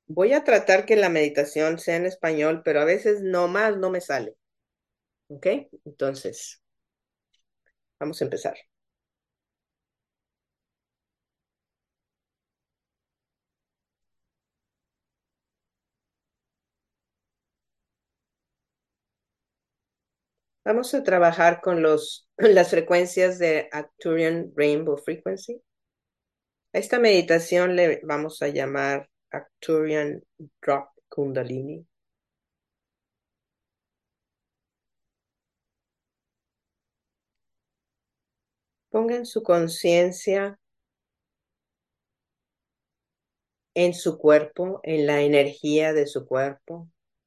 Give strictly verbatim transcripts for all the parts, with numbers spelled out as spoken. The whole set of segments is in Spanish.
Voy a tratar que la meditación sea en español, pero a veces no más no me sale. ¿Ok? Entonces, vamos a empezar. Vamos a trabajar con los, las frecuencias de Arcturian Rainbow Frequency. A esta meditación le vamos a llamar Arcturian Drop Kundalini. Pongan su conciencia en su cuerpo, en la energía de su cuerpo,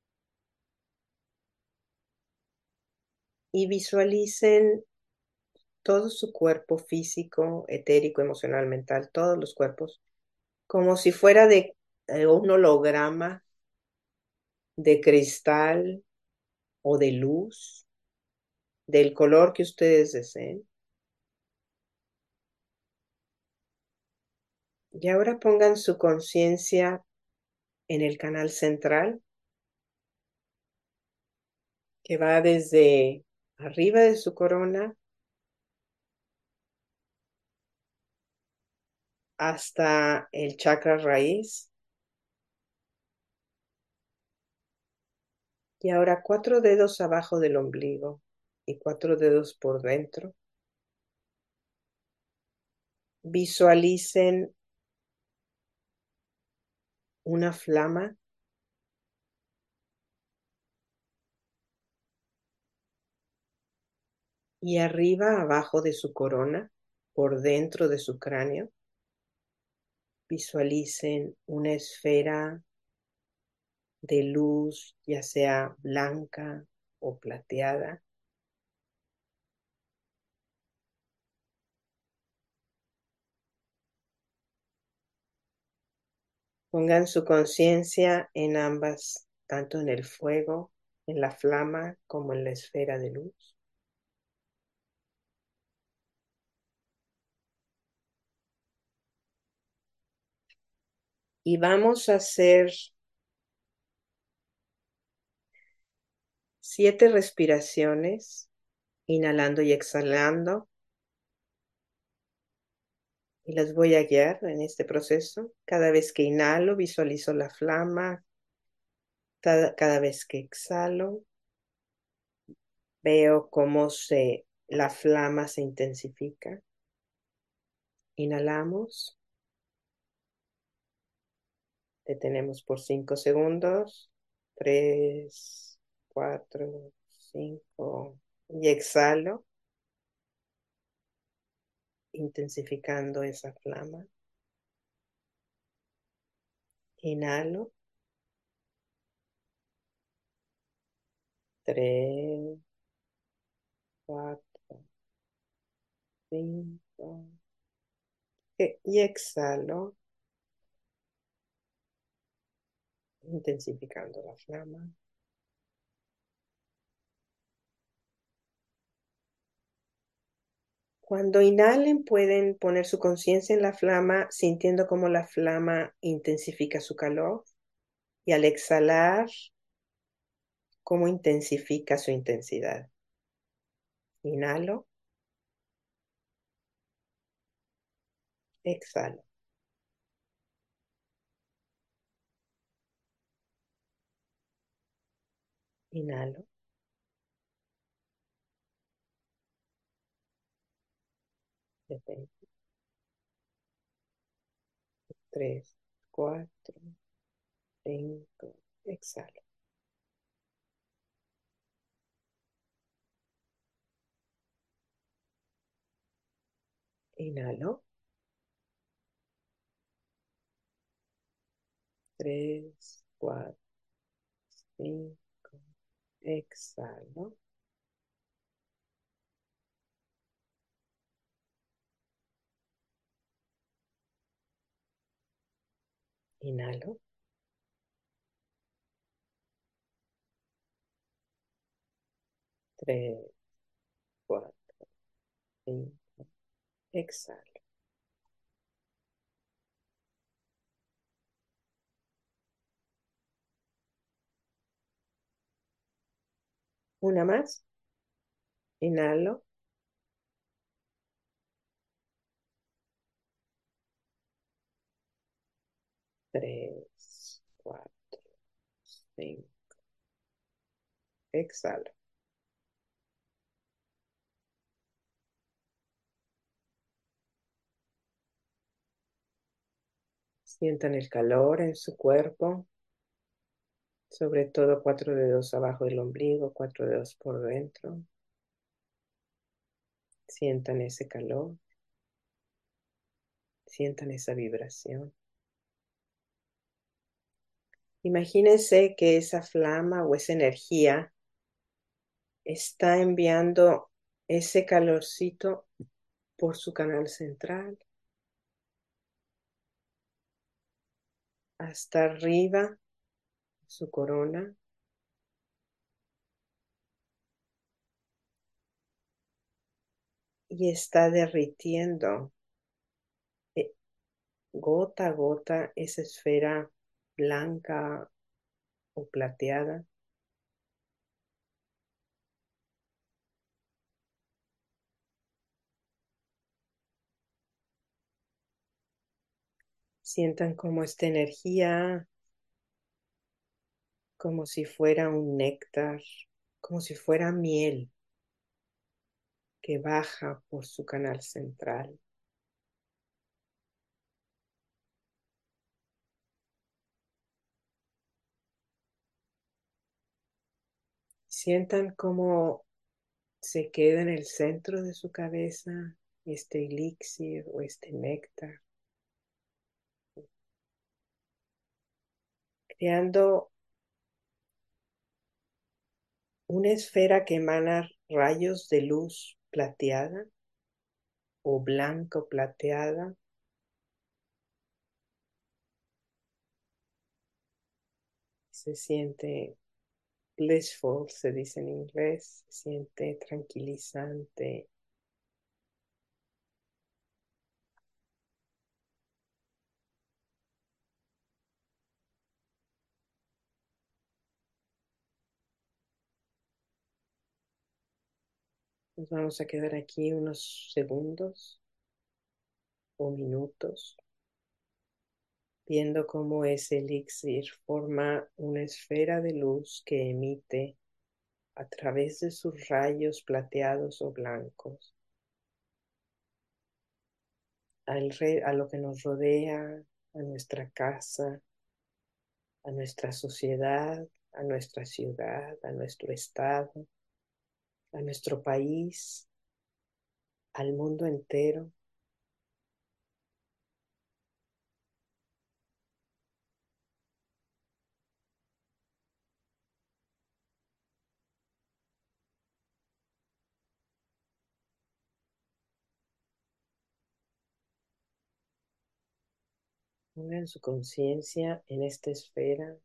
y visualicen todo su cuerpo físico, etérico, emocional, mental, todos los cuerpos, como si fuera de eh, un holograma de cristal o de luz, del color que ustedes deseen. Y ahora pongan su conciencia en el canal central, que va desde arriba de su corona hasta el chakra raíz. Y ahora cuatro dedos abajo del ombligo y cuatro dedos por dentro. Visualicen una flama y arriba, abajo de su corona, por dentro de su cráneo, visualicen una esfera de luz, ya sea blanca o plateada. Pongan su conciencia en ambas, tanto en el fuego, en la flama, como en la esfera de luz. Y vamos a hacer siete respiraciones, inhalando y exhalando. Y las voy a guiar en este proceso. Cada vez que inhalo, visualizo la flama. Cada, cada vez que exhalo, veo cómo se, la flama se intensifica. Inhalamos, detenemos por cinco segundos. Tres, cuatro, cinco. Y exhalo, intensificando esa flama. Inhalo. Tres, cuatro, cinco. Y exhalo, intensificando la flama. Cuando inhalen, pueden poner su conciencia en la flama, sintiendo cómo la flama intensifica su calor. Y al exhalar, cómo intensifica su intensidad. Inhalo, exhalo. Inhalo, detengo. Tres, cuatro, cinco, exhalo. Inhalo, tres, cuatro, cinco, exhalo. Inhalo, tres, cuatro, cinco, exhalo. Una más. Inhalo. Tres, cuatro, cinco. Exhalo. Sientan el calor en su cuerpo, sobre todo cuatro dedos abajo del ombligo, cuatro dedos por dentro. Sientan ese calor, sientan esa vibración. Imagínense que esa flama o esa energía está enviando ese calorcito por su canal central hasta arriba, su corona, y está derritiendo eh, gota a gota esa esfera blanca o plateada. Sientan como esta energía, como si fuera un néctar, como si fuera miel que baja por su canal central. Sientan como se queda en el centro de su cabeza este elixir o este néctar, creando una esfera que emana rayos de luz plateada o blanco plateada. Se siente blissful, se dice en inglés, se siente tranquilizante. Nos vamos a quedar aquí unos segundos o minutos viendo cómo ese elixir forma una esfera de luz que emite a través de sus rayos plateados o blancos al re- a lo que nos rodea, a nuestra casa, a nuestra sociedad, a nuestra ciudad, a nuestro estado, a nuestro país, al mundo entero. Pongan su conciencia en esta esfera,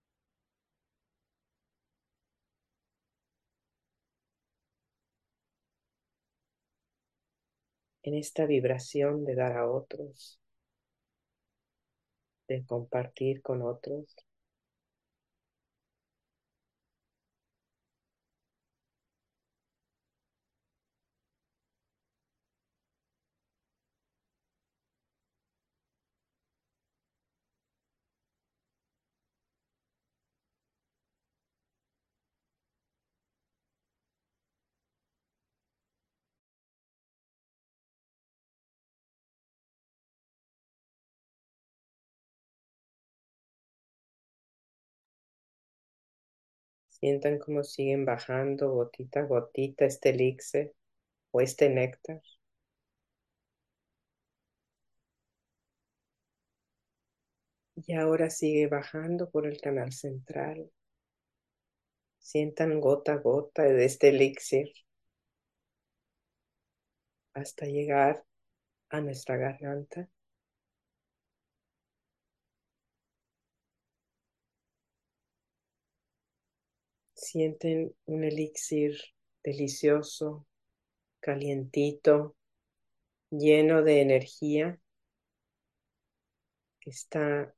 en esta vibración de dar a otros, de compartir con otros. Sientan cómo siguen bajando gotita a gotita este elixir o este néctar. Y ahora sigue bajando por el canal central. Sientan gota a gota de este elixir hasta llegar a nuestra garganta. Sienten un elixir delicioso, calientito, lleno de energía que está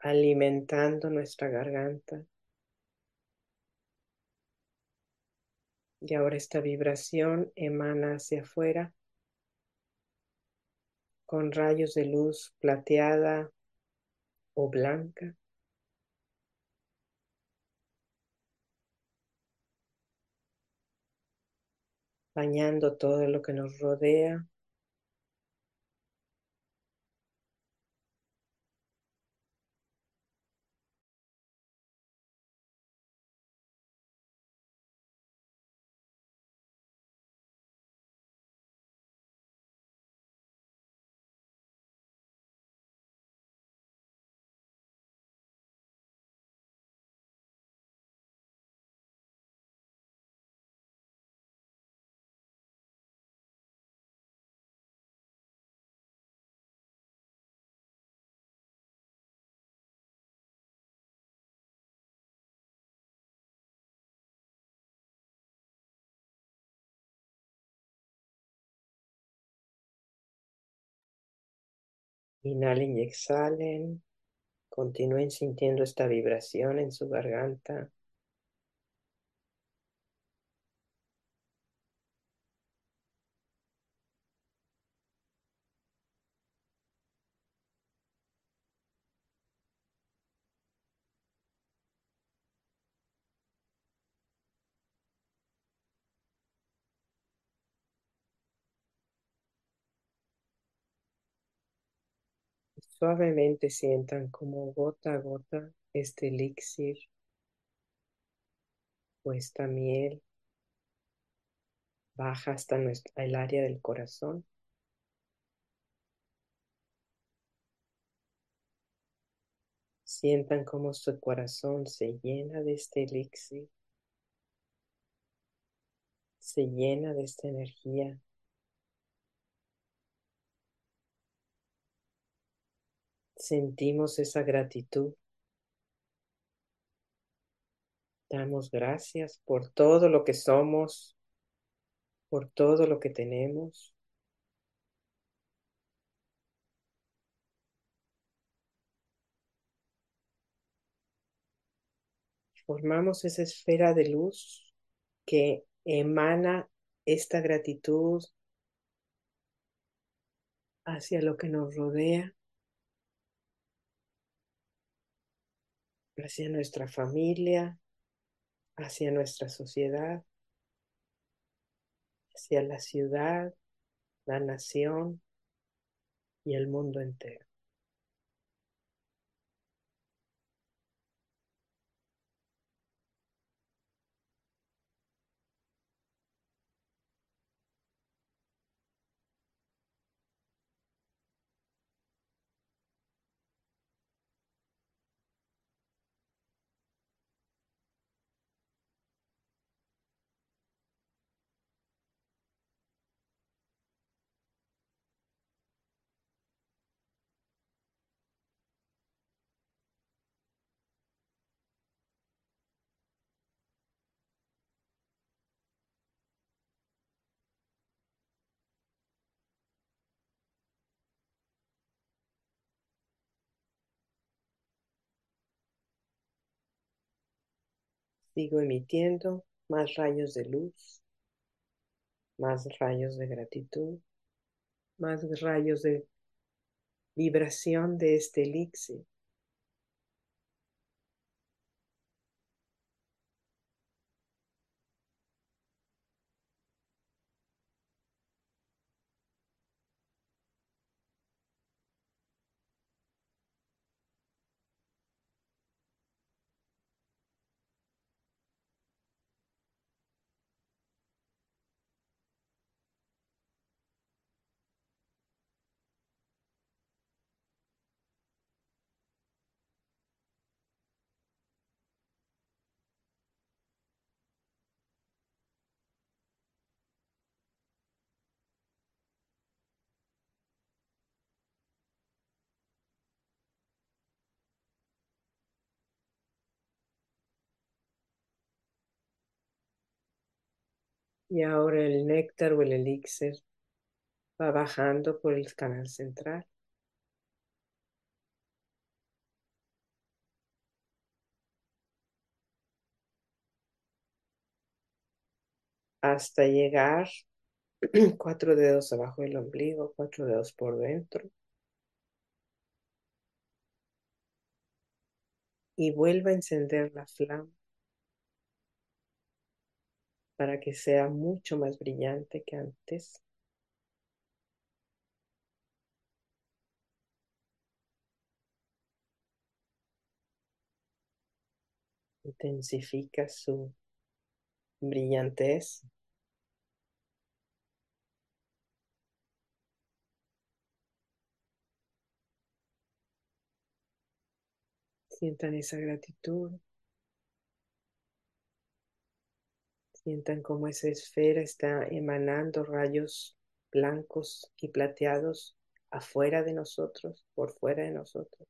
alimentando nuestra garganta. Y ahora esta vibración emana hacia afuera con rayos de luz plateada o blanca, bañando todo lo que nos rodea. Inhalen y exhalen. Continúen sintiendo esta vibración en su garganta. Suavemente sientan como gota a gota este elixir o esta miel baja hasta nuestra, el área del corazón. Sientan como su corazón se llena de este elixir, se llena de esta energía. Sentimos esa gratitud. Damos gracias por todo lo que somos, por todo lo que tenemos. Formamos esa esfera de luz que emana esta gratitud hacia lo que nos rodea, hacia nuestra familia, hacia nuestra sociedad, hacia la ciudad, la nación y el mundo entero. Sigo emitiendo más rayos de luz, más rayos de gratitud, más rayos de vibración de este elixir. Y ahora el néctar o el elixir va bajando por el canal central, hasta llegar cuatro dedos abajo del ombligo, cuatro dedos por dentro. Y vuelva a encender la flama para que sea mucho más brillante que antes. Intensifica su brillantez. Sientan esa gratitud. Sientan cómo esa esfera está emanando rayos blancos y plateados afuera de nosotros, por fuera de nosotros.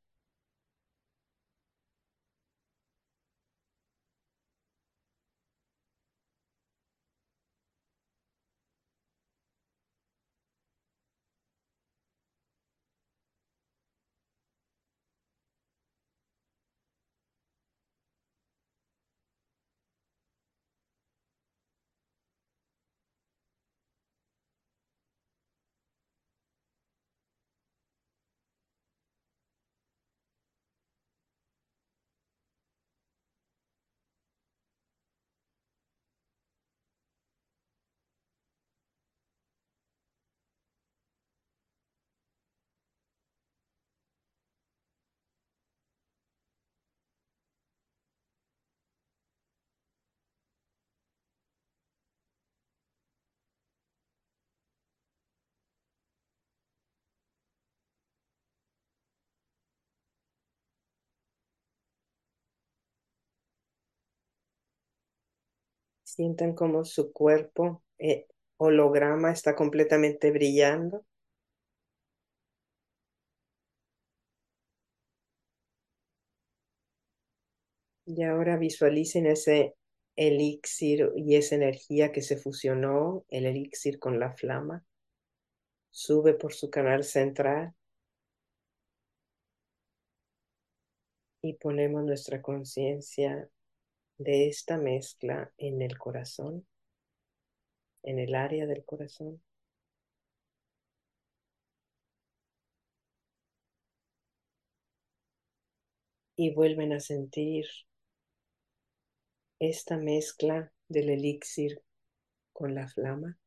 Sientan cómo su cuerpo eh, holograma está completamente brillando. Y ahora visualicen ese elixir y esa energía que se fusionó, el elixir con la flama. Sube por su canal central y ponemos nuestra conciencia de esta mezcla en el corazón, en el área del corazón. Y vuelven a sentir esta mezcla del elixir con la flama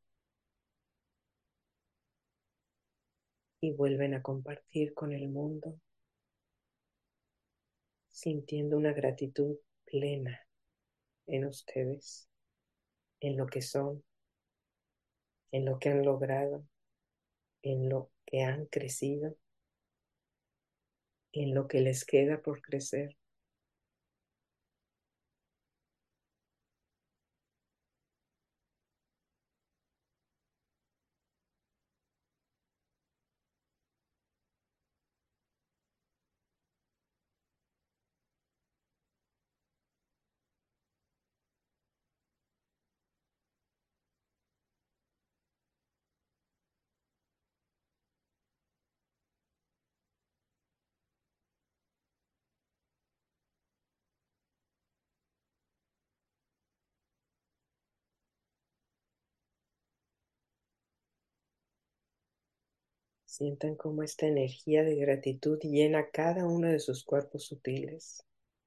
y vuelven a compartir con el mundo, sintiendo una gratitud plena en ustedes, en lo que son, en lo que han logrado, en lo que han crecido, en lo que les queda por crecer. Sientan cómo esta energía de gratitud llena cada uno de sus cuerpos sutiles.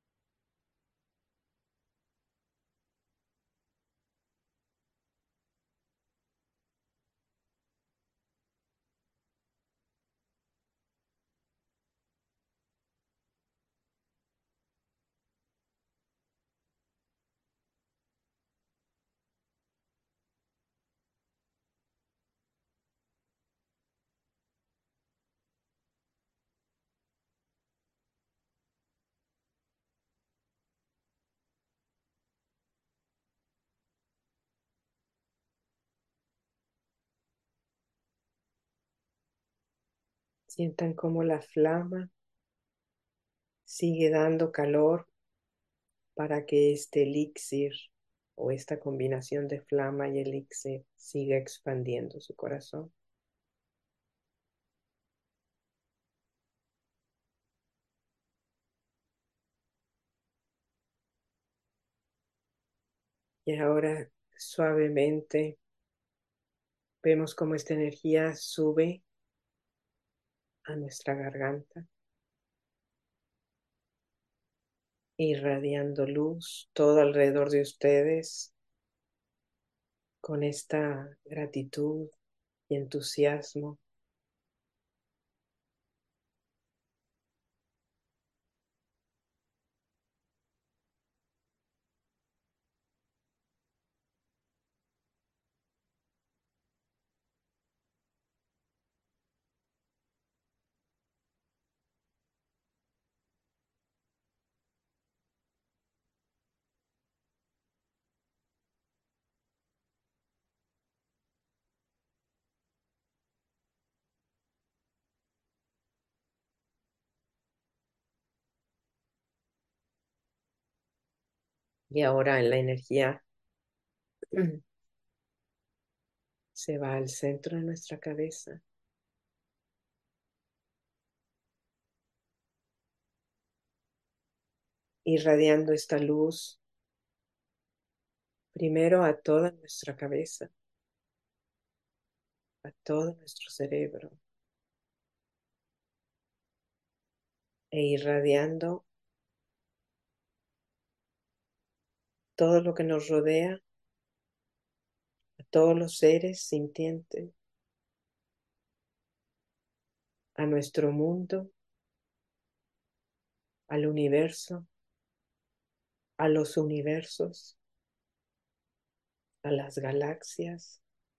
Sientan cómo la flama sigue dando calor para que este elixir o esta combinación de flama y elixir siga expandiendo su corazón. Y ahora Suavemente vemos cómo esta energía sube a nuestra garganta, irradiando luz todo alrededor de ustedes con esta gratitud y entusiasmo. Y ahora en la energía se va al centro de nuestra cabeza, irradiando esta luz primero a toda nuestra cabeza, a todo nuestro cerebro, e irradiando todo lo que nos rodea, a todos los seres sintientes, a nuestro mundo, al universo, a los universos, a las galaxias.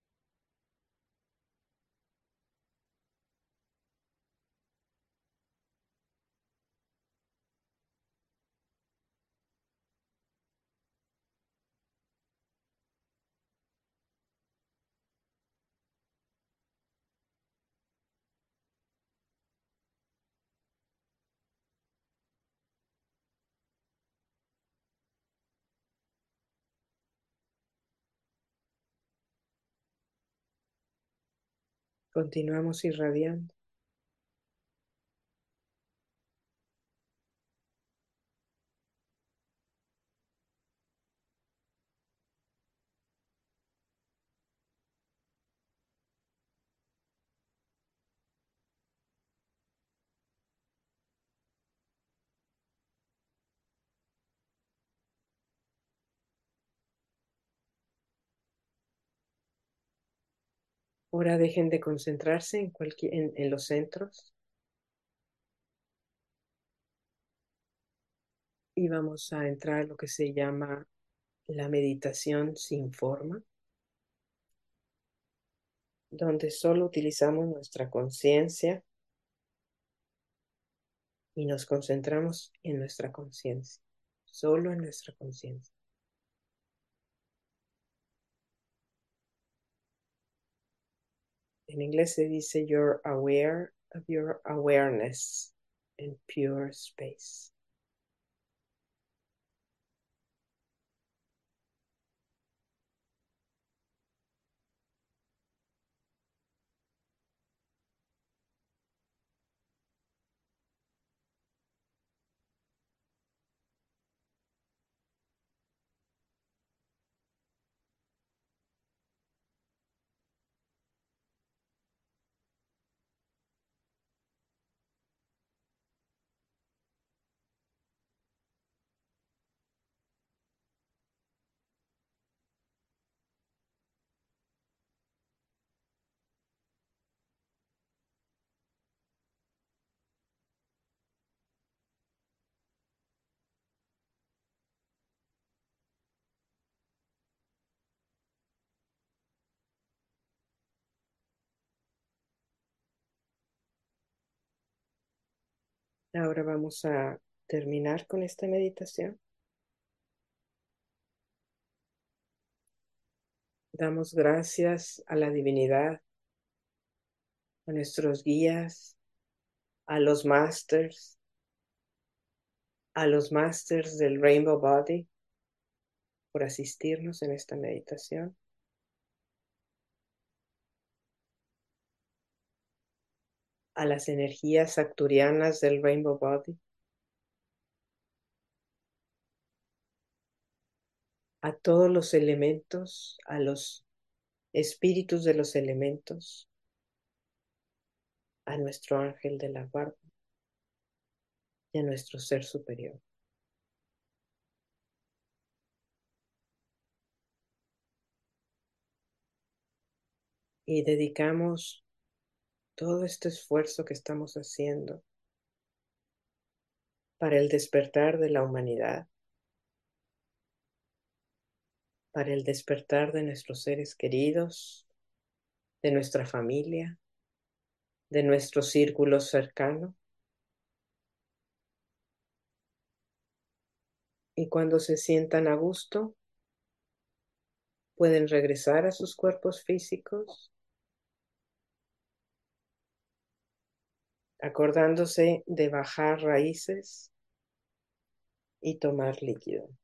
Continuamos irradiando. Ahora dejen de concentrarse en, cualquier, en, en los centros y vamos a entrar a lo que se llama la meditación sin forma, donde solo utilizamos nuestra conciencia y nos concentramos en nuestra conciencia, solo en nuestra conciencia. En inglés se dice you're aware of your awareness in pure space. Ahora vamos a terminar con esta meditación. Damos gracias a la divinidad, a nuestros guías, a los masters, a los masters del Rainbow Body por asistirnos en esta meditación, a las energías acturianas del Rainbow Body, a todos los elementos, a los espíritus de los elementos, a nuestro ángel de la guarda y a nuestro ser superior. Y dedicamos todo este esfuerzo que estamos haciendo para el despertar de la humanidad, para el despertar de nuestros seres queridos, de nuestra familia, de nuestro círculo cercano. Y cuando se sientan a gusto, pueden regresar a sus cuerpos físicos, acordándose de bajar raíces y tomar líquido.